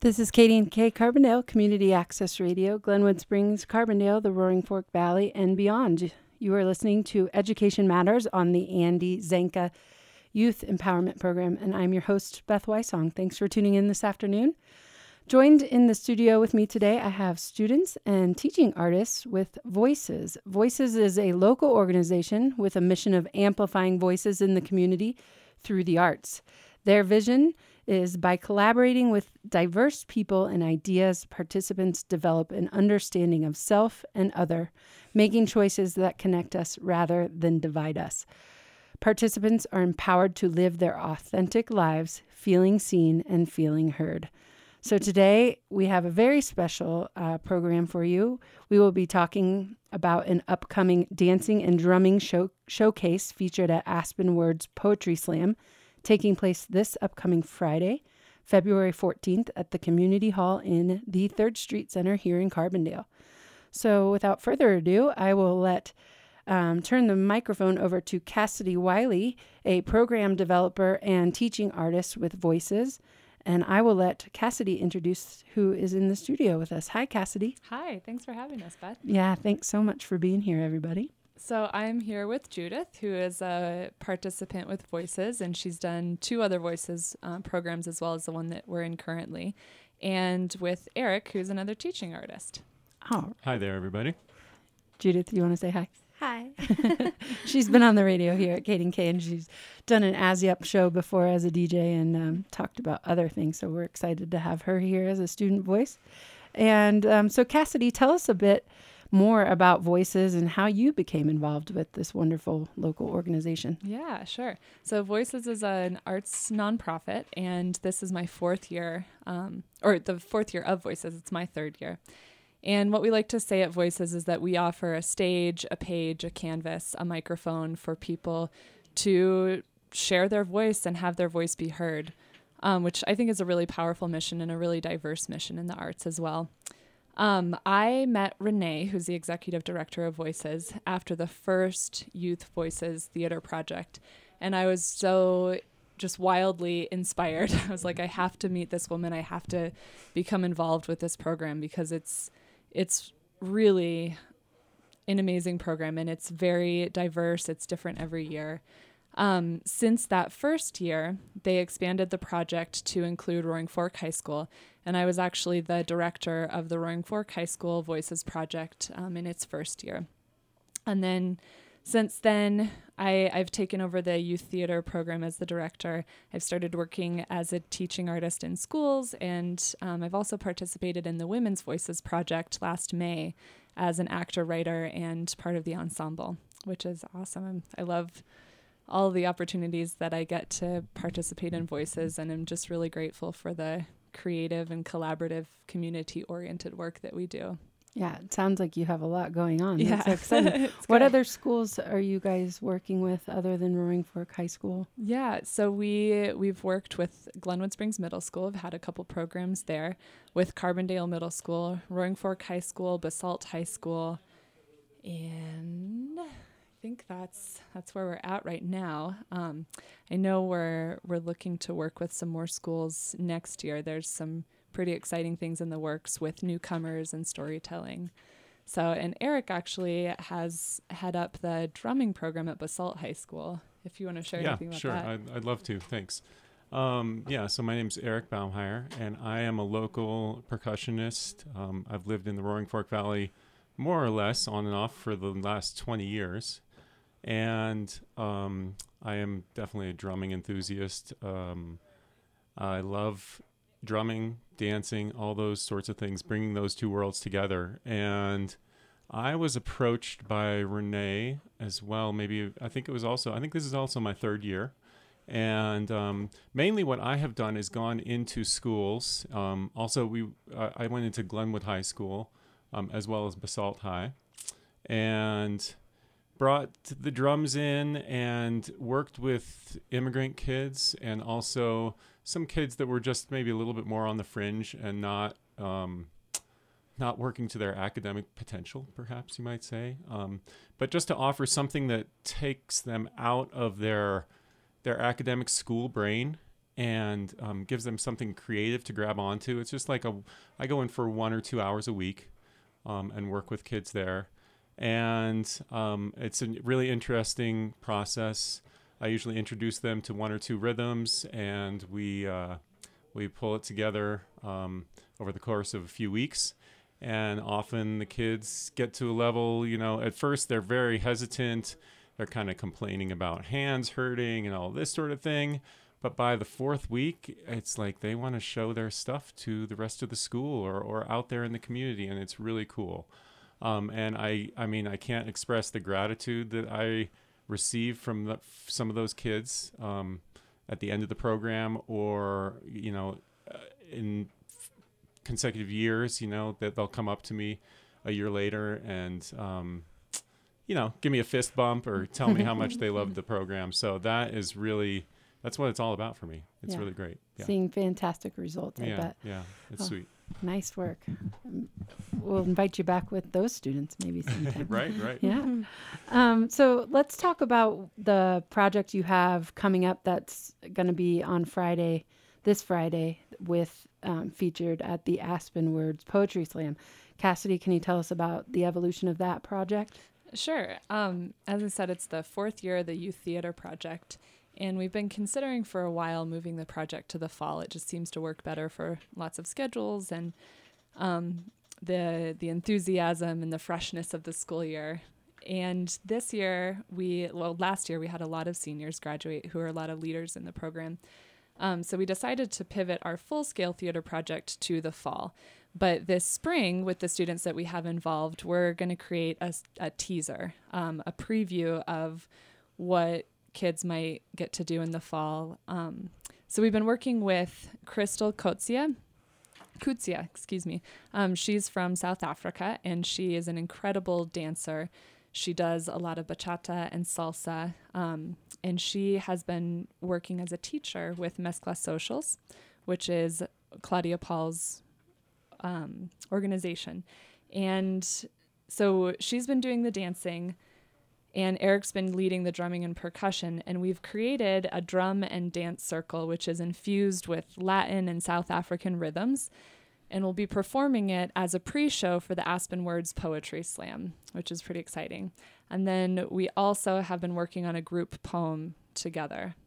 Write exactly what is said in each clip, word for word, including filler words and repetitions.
This is Katie and Kay Carbondale, Community Access Radio, Glenwood Springs, Carbondale, the Roaring Fork Valley, and beyond. You are listening to Education Matters on the Andy Zanka Youth Empowerment Program, and I'm your host, Beth Wysong. Thanks for tuning in this afternoon. Joined in the studio with me today, I have students and teaching artists with Voices. Voices is a local organization with a mission of amplifying voices in the community through the arts. Their vision is by collaborating with diverse people and ideas, participants develop an understanding of self and other, making choices that connect us rather than divide us. Participants are empowered to live their authentic lives, feeling seen and feeling heard. So today we have a very special uh, program for you. We will be talking about an upcoming dancing and drumming show- showcase featured at Aspen Words Poetry Slam, taking place this upcoming Friday, February fourteenth at the Community Hall in the third Street Center here in Carbondale. So without further ado, I will let um, turn the microphone over to Cassidy Wiley, a program developer and teaching artist with Voices. And I will let Cassidy introduce who is in the studio with us. Hi, Cassidy. Hi, thanks for having us, Beth. Yeah, thanks so much for being here, everybody. So I'm here with Judith, who is a participant with Voices, and she's done two other Voices uh, programs as well as the one that we're in currently, and with Eric, who's another teaching artist. Oh, hi there, everybody. Judith, you want to say hi? Hi. She's been on the radio here at Kate and K, and she's done an As Yup show before as a D J and um, talked about other things, so we're excited to have her here as a student voice. And um, so Cassidy, tell us a bit more about Voices and how you became involved with this wonderful local organization. Yeah, sure. So Voices is an arts nonprofit, and this is my fourth year, um, or the fourth year of Voices. It's my third year. And what we like to say at Voices is that we offer a stage, a page, a canvas, a microphone for people to share their voice and have their voice be heard, um, which I think is a really powerful mission and a really diverse mission in the arts as well. Um, I met Renee, who's the executive director of Voices, after the first Youth Voices theater project. And I was so just wildly inspired. I was like, I have to meet this woman. I have to become involved with this program because it's it's really an amazing program and it's very diverse. It's different every year. Um, since that first year, they expanded the project to include Roaring Fork High School, and I was actually the director of the Roaring Fork High School Voices project um, in its first year. And then since then, I, I've taken over the youth theater program as the director. I've started working as a teaching artist in schools, and um, I've also participated in the Women's Voices project last May as an actor, writer, and part of the ensemble, which is awesome. I love all the opportunities that I get to participate in Voices, and I'm just really grateful for the creative and collaborative community-oriented work that we do. Yeah, it sounds like you have a lot going on. Yeah. That's so exciting. What other schools are you guys working with other than Roaring Fork High School? Yeah, so we, we've worked with Glenwood Springs Middle School. I've had a couple programs there with Carbondale Middle School, Roaring Fork High School, Basalt High School, and I think that's that's where we're at right now. Um, I know we're we're looking to work with some more schools next year. There's some pretty exciting things in the works with newcomers and storytelling. So, and Eric actually has head up the drumming program at Basalt High School. If you want to share yeah, anything about sure. that. I'd, I'd love to. Thanks. Um, yeah, so my name's Eric Baumheier, and I am a local percussionist. Um, I've lived in the Roaring Fork Valley more or less on and off for the last twenty years. And um, I am definitely a drumming enthusiast. Um, I love drumming, dancing, all those sorts of things, bringing those two worlds together. And I was approached by Renee as well. Maybe, I think it was also, I think this is also my third year. And um, mainly what I have done is gone into schools. Um, also, we uh, I went into Glenwood High School um, as well as Basalt High, and brought the drums in and worked with immigrant kids and also some kids that were just maybe a little bit more on the fringe and not um, not working to their academic potential, perhaps you might say. Um, but just to offer something that takes them out of their their academic school brain and um, gives them something creative to grab onto. It's just like a, I go in for one or two hours a week um, and work with kids there. And um, it's a really interesting process. I usually introduce them to one or two rhythms, and we uh, we pull it together um, over the course of a few weeks. And often the kids get to a level, you know, at first they're very hesitant. They're kind of complaining about hands hurting and all this sort of thing. But by the fourth week, it's like they want to show their stuff to the rest of the school or, or out there in the community, and it's really cool. Um, and I, I mean, I can't express the gratitude that I receive from the, some of those kids um, at the end of the program, or, you know, uh, in consecutive years, you know, that they'll come up to me a year later and, um, you know, give me a fist bump or tell me how much they loved the program. So that is really, that's what it's all about for me. It's Yeah. really great. Yeah. Seeing fantastic results, I yeah, bet. yeah, it's Oh. sweet. Nice work. Um, We'll invite you back with those students maybe sometime. Right, right. Yeah. Um, so let's talk about the project you have coming up that's going to be on Friday, this Friday, with um, featured at the Aspen Words Poetry Slam. Cassidy, can you tell us about the evolution of that project? Sure. Um, as I said, it's the fourth year of the Youth Theater Project, and we've been considering for a while moving the project to the fall. It just seems to work better for lots of schedules and um, the the enthusiasm and the freshness of the school year. And this year, we, well, last year we had a lot of seniors graduate who are a lot of leaders in the program. Um, so we decided to pivot our full-scale theater project to the fall. But this spring, with the students that we have involved, we're going to create a, a teaser, um, a preview of what kids might get to do in the fall. Um, so we've been working with Crystal Kutsia, Kutsia, excuse me. Um, she's from South Africa, and she is an incredible dancer. She does a lot of bachata and salsa, um, and she has been working as a teacher with Mezcla Socials, which is Claudia Paul's um, organization. And so she's been doing the dancing, and Eric's been leading the drumming and percussion, and we've created a drum and dance circle, which is infused with Latin and South African rhythms, and we'll be performing it as a pre-show for the Aspen Words Poetry Slam, which is pretty exciting. And then we also have been working on a group poem together.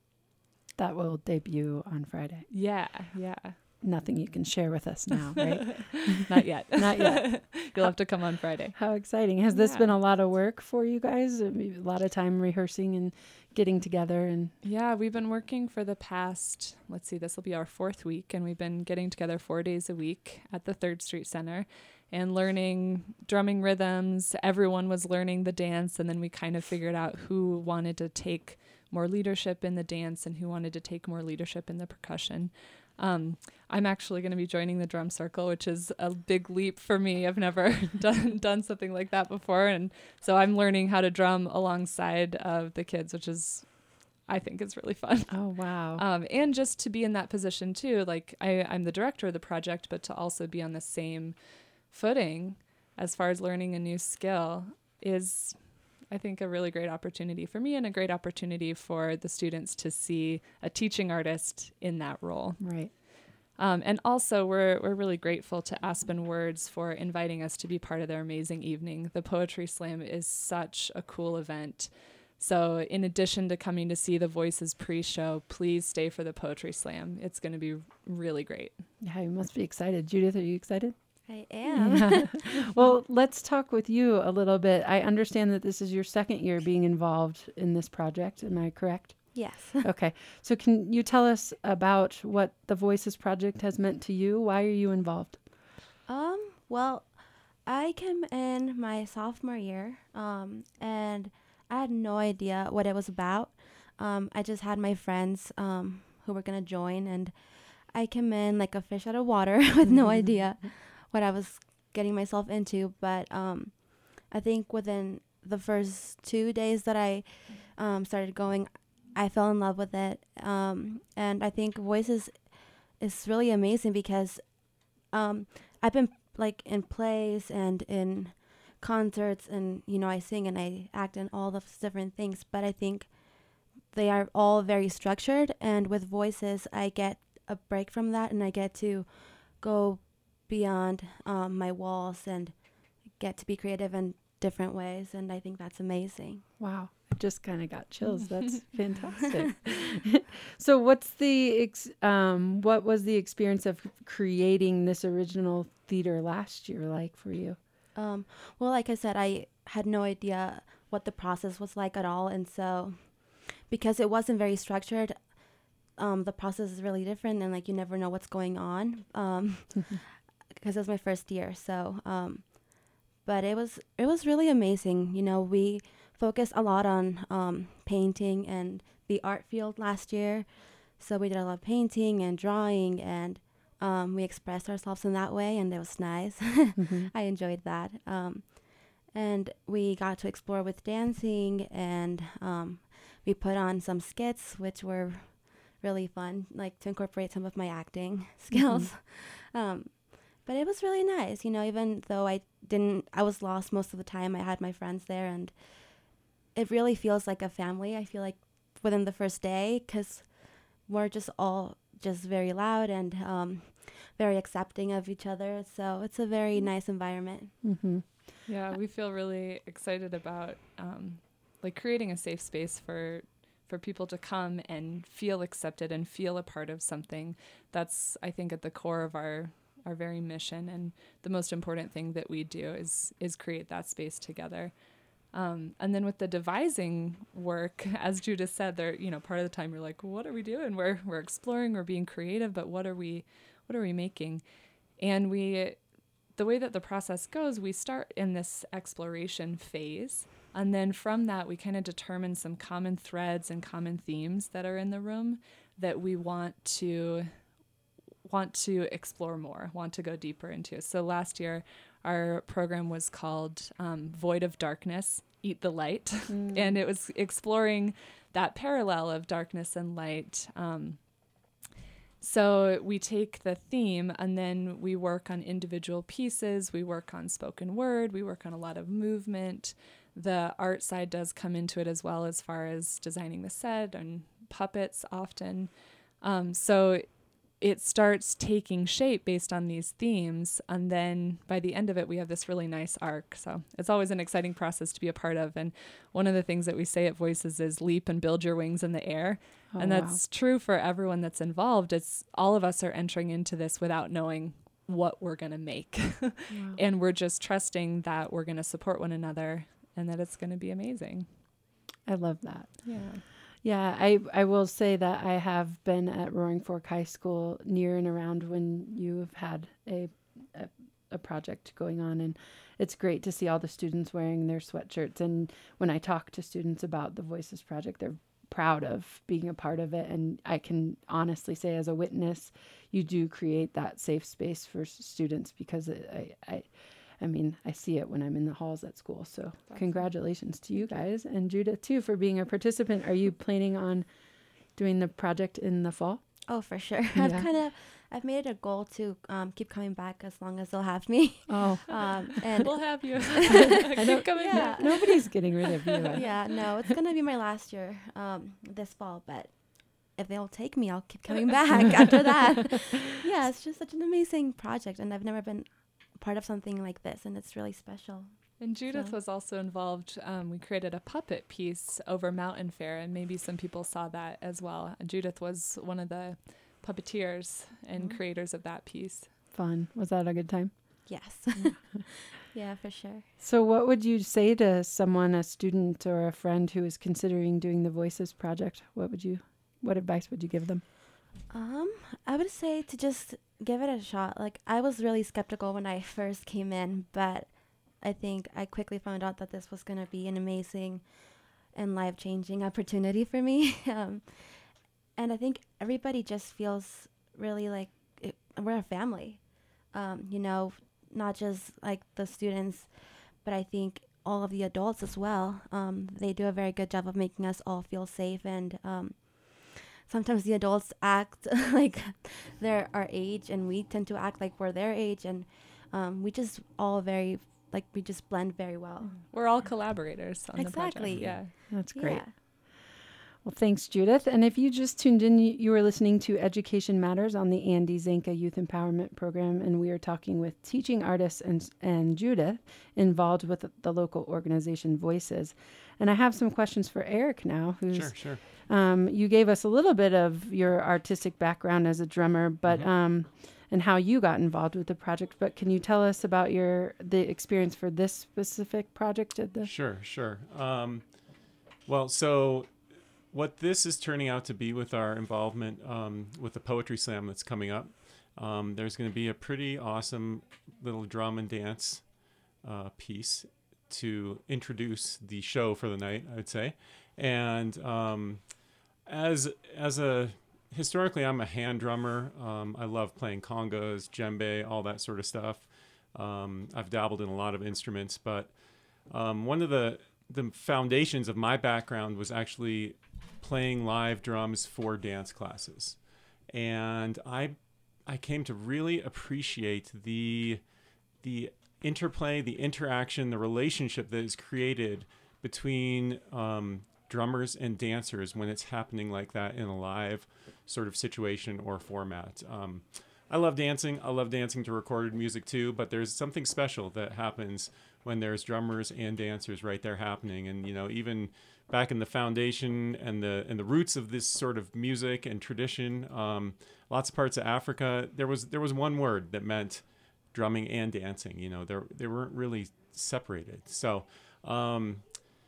That will debut on Friday. Yeah, yeah. Nothing you can share with us now, right? Not yet. Not yet. You'll have to come on Friday. How exciting. Has this Yeah. been a lot of work for you guys? I mean, a lot of time rehearsing and getting together and Yeah, we've been working for the past, let's see, this will be our fourth week, and we've been getting together four days a week at the Third Street Center and learning drumming rhythms. Everyone was learning the dance, and then we kind of figured out who wanted to take more leadership in the dance and who wanted to take more leadership in the percussion. Um, I'm actually going to be joining the drum circle, which is a big leap for me. I've never done done something like that before, and so I'm learning how to drum alongside of the kids, which is, I think, is really fun. oh wow. Um, and just to be in that position too, like I, I'm the director of the project, but to also be on the same footing as far as learning a new skill is, I think, a really great opportunity for me and a great opportunity for the students to see a teaching artist in that role. Right. Um, and also, we're we're really grateful to Aspen Words for inviting us to be part of their amazing evening. The Poetry Slam is such a cool event. So in addition to coming to see the Voices pre-show, please stay for the Poetry Slam. It's going to be really great. Yeah, you must be excited. Judith, are you excited? I am. Yeah. Well, let's talk with you a little bit. I understand that this is your second year being involved in this project. Am I correct? Yes. Okay. So can you tell us about what the Voices Project has meant to you? Why are you involved? Um, well, I came in my sophomore year, um, and I had no idea what it was about. Um, I just had my friends um, who were going to join, and I came in like a fish out of water with no idea what I was getting myself into. But um, I think within the first two days that I um, started going, I fell in love with it. Um, and I think Voices is really amazing because um, I've been like in plays and in concerts, and, you know, I sing and I act in all those different things. But I think they are all very structured, and with voices I get a break from that, and I get to go beyond um, my walls and get to be creative in different ways, and I think that's amazing. Wow. I just kind of got chills. That's fantastic. So what's the ex- um what was the experience of creating this original theater last year like for you? Um, well, like I said, I had no idea what the process was like at all, and so because it wasn't very structured, um, the process is really different, and like you never know what's going on. Um, because it was my first year, so um, but it was it was really amazing. You know, we focused a lot on um, painting and the art field last year, so we did a lot of painting and drawing, and um, we expressed ourselves in that way, and it was nice. Mm-hmm. I enjoyed that. Um, and we got to explore with dancing, and um, we put on some skits, which were really fun, like to incorporate some of my acting skills. Mm-hmm. Um, but it was really nice, you know, even though I didn't, I was lost most of the time, I had my friends there, and it really feels like a family, I feel like, within the first day, because we're just all just very loud and um, very accepting of each other. So it's a very nice environment. Mm-hmm. Yeah, we feel really excited about um, like creating a safe space for for people to come and feel accepted and feel a part of something. That's, I think, at the core of our our very mission, and the most important thing that we do is is create that space together. Um, and then with the devising work, as Judith said, there, you know, part of the time you're like, what are we doing? We're we're exploring, we're being creative, but what are we what are we making? And we the way that the process goes, we start in this exploration phase, and then from that we kind of determine some common threads and common themes that are in the room that we want to want to explore more, want to go deeper into. So last year, our program was called um, Void of Darkness, Eat the Light. Mm. And it was exploring that parallel of darkness and light. Um, so we take the theme and then we work on individual pieces. We work on spoken word. We work on a lot of movement. The art side does come into it as well, as far as designing the set and puppets often. Um, so it starts taking shape based on these themes, and then by the end of it we have this really nice arc. So it's always an exciting process to be a part of, and one of the things that we say at Voices is leap and build your wings in the air. Oh, and that's wow. true for everyone that's involved. It's all of us are entering into this without knowing what we're going to make. Wow. And we're just trusting that we're going to support one another and that it's going to be amazing. I love that. Yeah. Yeah, I, I will say that I have been at Roaring Fork High School near and around when you've had a, a a project going on, and it's great to see all the students wearing their sweatshirts. And when I talk to students about the Voices Project, they're proud of being a part of it. And I can honestly say, as a witness, you do create that safe space for students, because it, I, I I mean, I see it when I'm in the halls at school. So That's congratulations to you guys, and Judith too for being a participant. Are you planning on doing the project in the fall? Oh, for sure. Yeah. I've kind of, I've made it a goal to um, keep coming back as long as they'll have me. Oh, um, and we'll have you. I keep coming yeah. back. Nobody's getting rid of you. Yeah, no, it's gonna be my last year um, this fall, but if they'll take me, I'll keep coming back after that. Yeah, it's just such an amazing project, and I've never been part of something like this, and it's really special. And Judith so. was also involved. Um, we created a puppet piece over Mountain Fair, and maybe some people saw that as well. And Judith was one of the puppeteers and mm-hmm. creators of that piece. Fun. Was that a good time? Yes. Yeah, for sure. So what would you say to someone, a student or a friend who is considering doing the Voices Project? What would you, what advice would you give them? Um, I would say to just give it a shot. Like, I was really skeptical when I first came in, but I think I quickly found out that this was going to be an amazing and life-changing opportunity for me. um, and I think everybody just feels really like it, we're a family. Um, you know, not just like the students, but I think all of the adults as well. Um, they do a very good job of making us all feel safe, and um, sometimes the adults act like they're our age, and we tend to act like we're their age, and um, we just all very, like, we just blend very well. We're all collaborators on exactly. the project. Yeah. That's great. Yeah. Well, thanks, Judith. And if you just tuned in, you, you were listening to Education Matters on the Andy Zanka Youth Empowerment Program, and we are talking with teaching artists and, and Judith involved with the local organization Voices. And I have some questions for Eric now, who's... Sure, sure. Um, you gave us a little bit of your artistic background as a drummer, but Mm-hmm. um, and how you got involved with the project. But can you tell us about your the experience for this specific project at the? Sure, sure. Um, well, so what this is turning out to be with our involvement um, with the Poetry Slam that's coming up, um, there's going to be a pretty awesome little drum and dance uh, piece to introduce the show for the night, I would say. And um, as as a historically, I'm a hand drummer. Um, I love playing congas, djembe, all that sort of stuff. Um, I've dabbled in a lot of instruments, but um, one of the the foundations of my background was actually playing live drums for dance classes, and I I came to really appreciate the the interplay, the interaction, the relationship that is created between um, drummers and dancers when it's happening like that in a live sort of situation or format. Um, I love dancing. I love dancing to recorded music too, but there's something special that happens when there's drummers and dancers right there happening. And, you know, even back in the foundation and the and the roots of this sort of music and tradition, um, lots of parts of Africa, there was there was one word that meant drumming and dancing. You know, they they weren't really separated. So, um,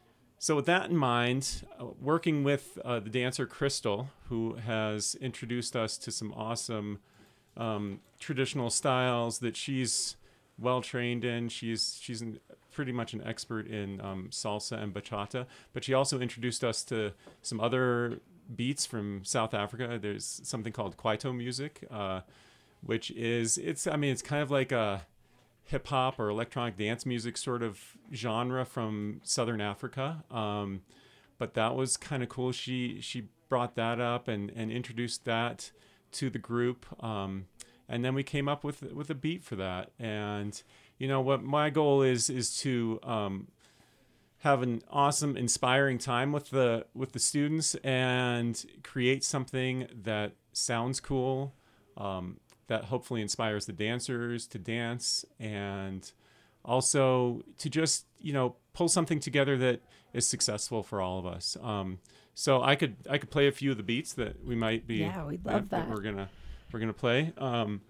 so with that in mind, uh, working with uh, the dancer Crystal, who has introduced us to some awesome um, traditional styles that she's well trained in. She's she's an, pretty much an expert in um, salsa and bachata, but she also introduced us to some other beats from South Africa. There's something called Kwaito music, uh, which is it's I mean it's kind of like a hip hop or electronic dance music sort of genre from Southern Africa. Um, but that was kind of cool. She she brought that up and, and introduced that to the group. Um, and then we came up with with a beat for that. And you know what my goal is is to um, have an awesome, inspiring time with the with the students and create something that sounds cool. Um, that hopefully inspires the dancers to dance and also to just, you know, pull something together that is successful for all of us. Um, so I could I could play a few of the beats that we might be Yeah, we'd love that. that we're gonna we're gonna play. Um,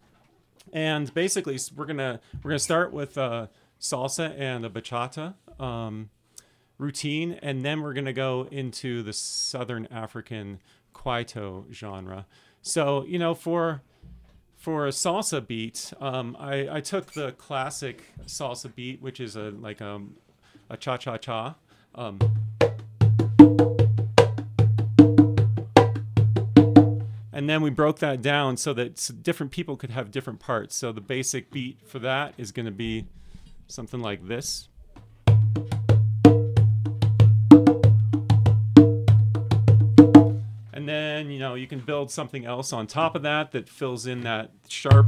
and basically we're gonna we're gonna start with uh, salsa and a bachata um, routine, and then we're gonna go into the Southern African Kwaito genre. So you know for For a salsa beat, um, I, I took the classic salsa beat, which is a like a, a cha-cha-cha. Um, and then we broke that down so that different people could have different parts. So the basic beat for that is going to be something like this. And then, you know, you can build something else on top of that that fills in that sharp.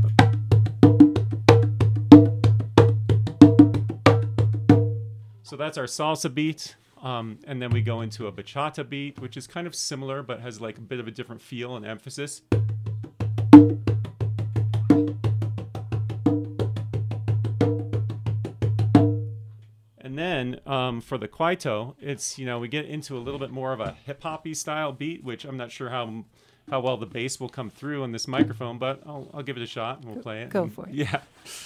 So that's our salsa beat. Um, and then we go into a bachata beat, which is kind of similar, but has like a bit of a different feel and emphasis. And then um, for the Kwaito, it's, you know, we get into a little bit more of a hip-hoppy style beat, which I'm not sure how how well the bass will come through on this microphone, but I'll, I'll give it a shot and we'll play it. Go for it. Yeah.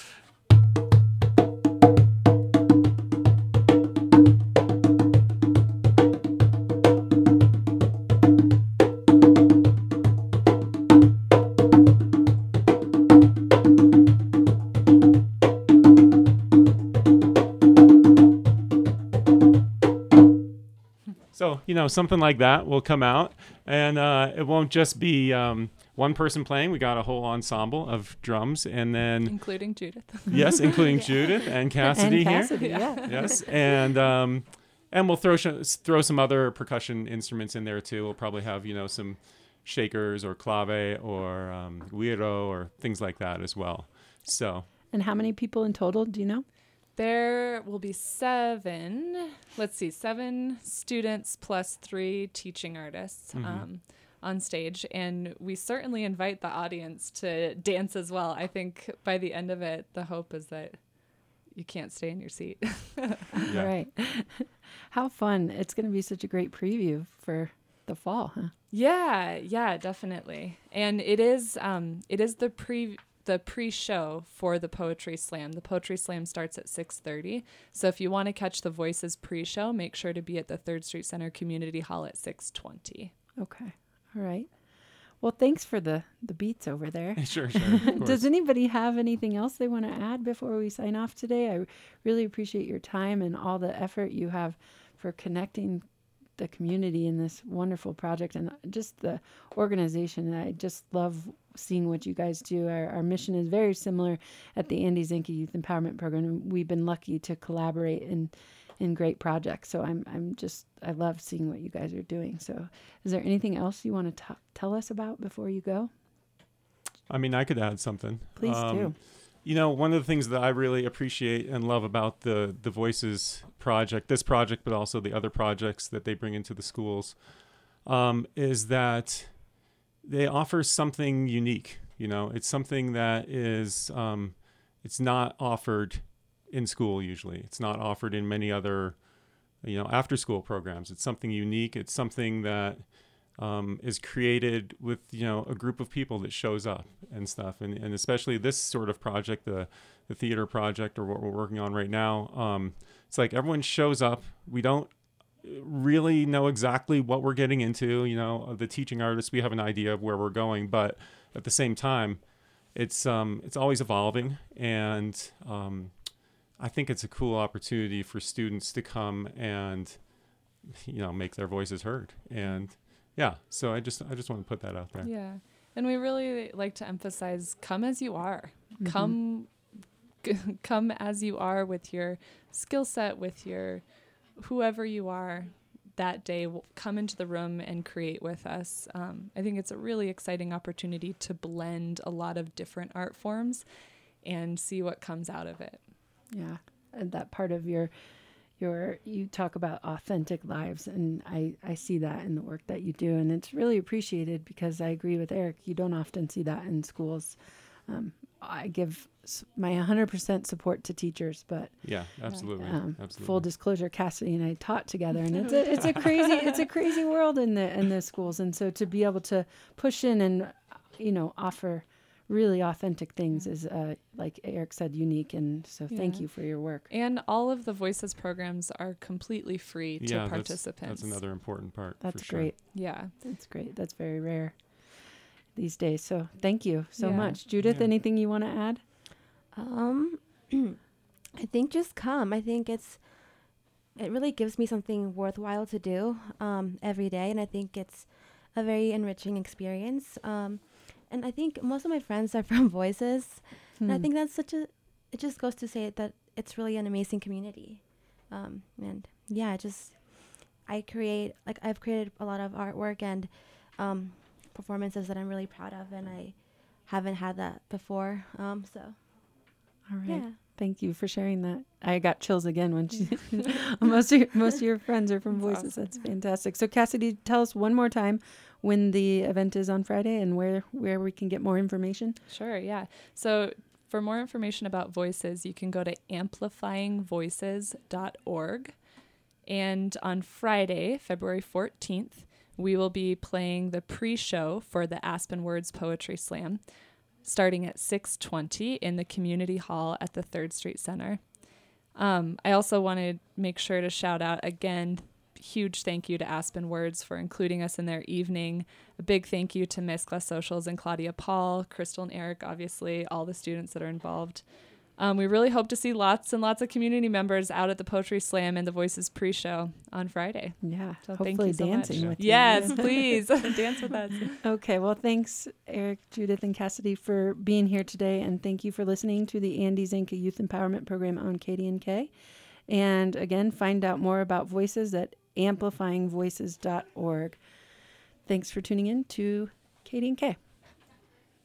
So, you know, something like that will come out, and uh, it won't just be um, one person playing. We got a whole ensemble of drums, and then Including Judith. yes, including Judith and Cassidy, and Cassidy, here. yeah. Yes, and um, and we'll throw sh- throw some other percussion instruments in there too. We'll probably have, you know, some shakers or clave or um, guiro or things like that as well. So. And how many people in total, do you know? There will be seven, let's see, seven students plus three teaching artists Mhm. um, on stage. And we certainly invite the audience to dance as well. I think by the end of it, the hope is that you can't stay in your seat. Yeah. Right. How fun. It's going to be such a great preview for the fall, huh? Yeah, yeah, definitely. And it is um, it is the pre the pre-show for the Poetry Slam. The Poetry Slam starts at six thirty. So if you want to catch the Voices pre-show, make sure to be at the Third Street Center Community Hall at six twenty. Okay. All right. Well, thanks for the, the beats over there. Sure, sure. of course. Does anybody have anything else they want to add before we sign off today? I really appreciate your time and all the effort you have for connecting the community in this wonderful project and just the organization. I just love seeing what you guys do. Our, our mission is very similar at the Andy Zenke Youth Empowerment Program. We've been lucky to collaborate in in great projects. So I'm I'm just I love seeing what you guys are doing. So is there anything else you want to t- tell us about before you go? I mean, I could add something. Please Um, do. You know, one of the things that I really appreciate and love about the the Voices project, this project, but also the other projects that they bring into the schools, um, is that they offer something unique. You know, it's something that is, um, it's not offered in school usually. It's not offered in many other, you know, after school programs. It's something unique. It's something that um, is created with, you know, a group of people that shows up and stuff. And, and especially this sort of project, the, the theater project or what we're working on right now. Um, it's like everyone shows up. We don't really know exactly what we're getting into, you know, the teaching artists, we have an idea of where we're going, but at the same time, it's, um, it's always evolving. And, um, I think it's a cool opportunity for students to come and, you know, make their voices heard. And yeah, so I just, I just want to put that out there. Yeah. And we really like to emphasize come as you are. Mhm. Come g- come as you are with your skill set, with your whoever you are that day. W- Come into the room and create with us. Um, I think it's a really exciting opportunity to blend a lot of different art forms and see what comes out of it. Yeah, and that part of your your you talk about authentic lives, and I I see that in the work that you do, and it's really appreciated because I agree with Eric. You don't often see that in schools. Um, I give s- my one hundred percent support to teachers, but Yeah, absolutely. um, absolutely. full disclosure, Cassidy and I taught together, and it's a it's a crazy it's a crazy world in the in the schools, and so to be able to push in and you know offer really authentic things is, uh, like Eric said, unique. And so thank Yeah. you for your work. And all of the Voices programs are completely free to yeah, that's, participants. that's another important part. That's for sure. great. Yeah. That's great. That's very rare these days. So thank you so Yeah. much. Judith, Yeah. anything you want to add? Um, I think just come. I think it's it really gives me something worthwhile to do um, every day, and I think it's a very enriching experience. Um, and I think most of my friends are from Voices, and I Hmm. think that's such a. It just goes to say that it's really an amazing community, um, and yeah, I just I create like I've created a lot of artwork and um, performances that I'm really proud of, and I haven't had that before. Um, so All right. yeah. Thank you for sharing that. I got chills again when she, most of your, most of your friends are from That's Voices. awesome. That's fantastic. So Cassidy, tell us one more time when the event is on Friday and where where we can get more information. Sure, yeah. So for more information about Voices, you can go to amplifying voices dot org. And on Friday, February fourteenth, we will be playing the pre-show for the Aspen Words Poetry Slam, starting at six twenty in the Community Hall at the Third Street Center. Um, I also want to make sure to shout out again, huge thank you to Aspen Words for including us in their evening. A big thank you to Miss Class Socials and Claudia Paul, Crystal and Eric, obviously, all the students that are involved. Um, we really hope to see lots and lots of community members out at the Poetry Slam and the Voices pre-show on Friday. Yeah. So Hopefully thank you so dancing much. with you. Yes, please dance with us. Okay, well, thanks, Eric, Judith, and Cassidy for being here today, and thank you for listening to the Andy Zenke Youth Empowerment Program on K D N K. And again, find out more about Voices at amplifying voices dot org. Thanks for tuning in to K D N K.